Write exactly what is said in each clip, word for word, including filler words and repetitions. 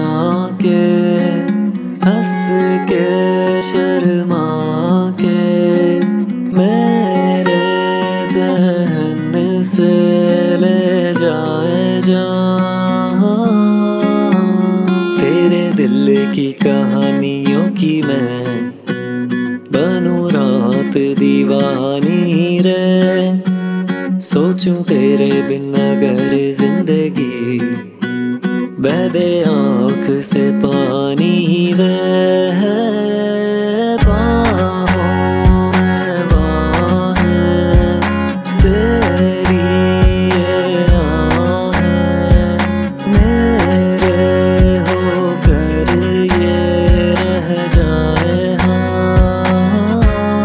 के, हंस के शर्मा के मेरे ज़हन से ले जाए जहाँ। तेरे दिल की कहानियों की मैं बनूं रात दीवानी रे, सोचूं तेरे बिन अगर जिंदगी बह दे आँख से पानी वे। बाहों में बाहें तेरी ये आहें, मेरे होकर ये रह जाए हाँ।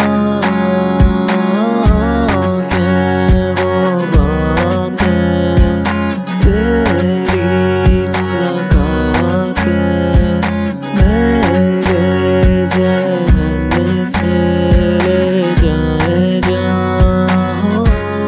क्या वो बातें तेरी मेरे ज़हन से ले जाए जहाँ।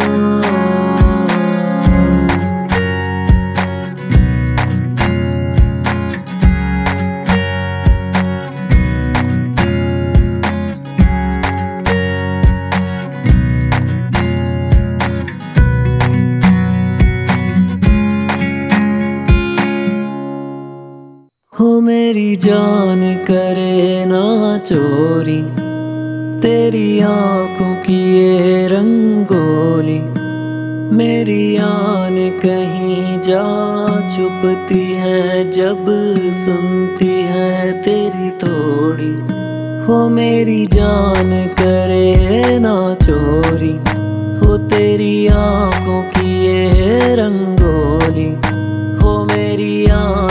हो मेरी जान करे ना चोरी, तेरी आँखों की ये रंगोली, मेरी आन कहीं जा छुपती है जब सुनती है तेरी थोड़ी। हो मेरी जान करे ना चोरी, हो तेरी आँखों की ये रंगोली, हो मेरी आन